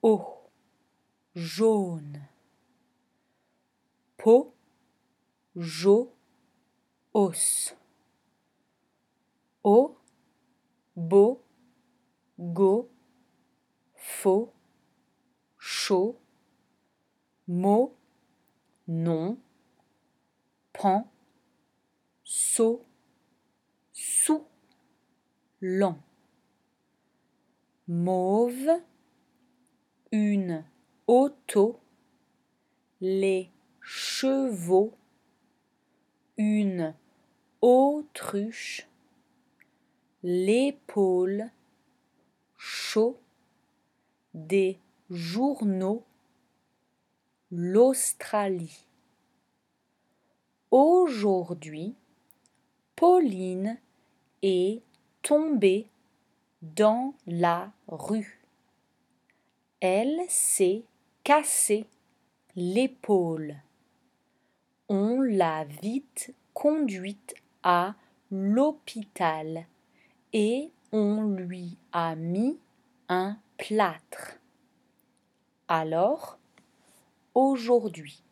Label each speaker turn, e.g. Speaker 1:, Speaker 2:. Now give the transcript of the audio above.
Speaker 1: eau, jaune. Peau, jo, os. O, beau, go, faux, chaud. Mot, nom. Pan, saut, sous, lent. Mauve, une auto, les chevaux, une autruche, l'épaule, chaud, des journaux, l'Australie. Aujourd'hui, Pauline est tombée dans la rue. Elle s'est cassé l'épaule. On l'a vite conduite à l'hôpital et on lui a mis un plâtre. Alors, aujourd'hui,